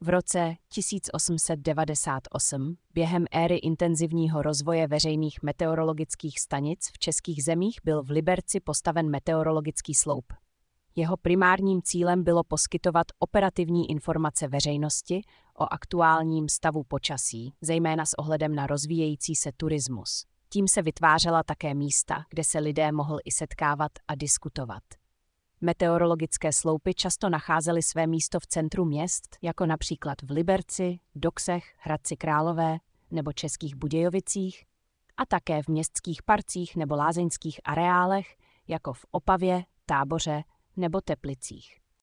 V roce 1898 během éry intenzivního rozvoje veřejných meteorologických stanic v českých zemích byl v Liberci postaven meteorologický sloup. Jeho primárním cílem bylo poskytovat operativní informace veřejnosti o aktuálním stavu počasí, zejména s ohledem na rozvíjející se turismus. Tím se vytvářela také místa, kde se lidé mohli i setkávat a diskutovat. Meteorologické sloupy často nacházely své místo v centru měst, jako například v Liberci, Doksech, Hradci Králové nebo Českých Budějovicích, a také v městských parcích nebo lázeňských areálech, jako v Opavě, Táboře nebo Teplicích.